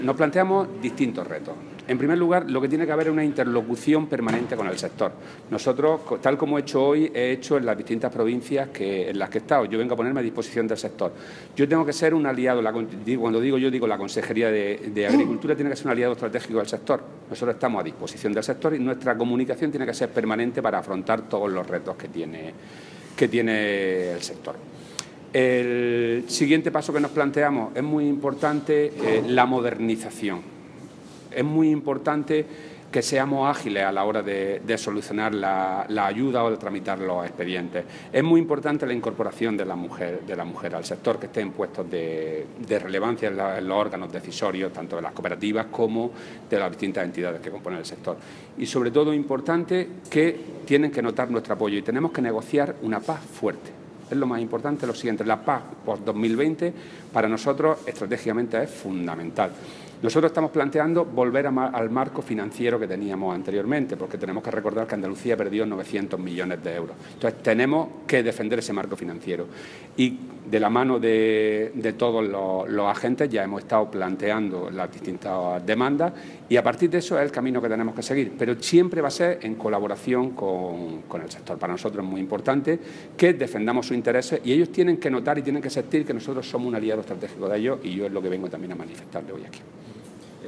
Nos planteamos distintos retos. En primer lugar, lo que tiene que haber es una interlocución permanente con el sector. Nosotros, tal como he hecho hoy, he hecho en las distintas provincias en las que he estado. Yo vengo a ponerme a disposición del sector. Yo tengo que ser un aliado, cuando digo yo, digo la Consejería de Agricultura tiene que ser un aliado estratégico del sector. Nosotros estamos a disposición del sector y nuestra comunicación tiene que ser permanente para afrontar todos los retos que tiene el sector. El siguiente paso que nos planteamos es muy importante, la modernización. Es muy importante que seamos ágiles a la hora de solucionar la ayuda o de tramitar los expedientes. Es muy importante la incorporación de la mujer al sector, que esté en puestos de relevancia en los órganos decisorios, tanto de las cooperativas como de las distintas entidades que componen el sector. Y sobre todo importante que tienen que notar nuestro apoyo y tenemos que negociar una paz fuerte. Es lo más importante, lo siguiente, la paz post-2020 para nosotros estratégicamente es fundamental. Nosotros estamos planteando volver al marco financiero que teníamos anteriormente, porque tenemos que recordar que Andalucía perdió 900 millones de euros. Entonces, tenemos que defender ese marco financiero. Y de la mano de todos los agentes ya hemos estado planteando las distintas demandas y a partir de eso es el camino que tenemos que seguir. Pero siempre va a ser en colaboración con el sector. Para nosotros es muy importante que defendamos sus intereses y ellos tienen que notar y tienen que sentir que nosotros somos un aliado estratégico de ellos y yo es lo que vengo también a manifestarle hoy aquí.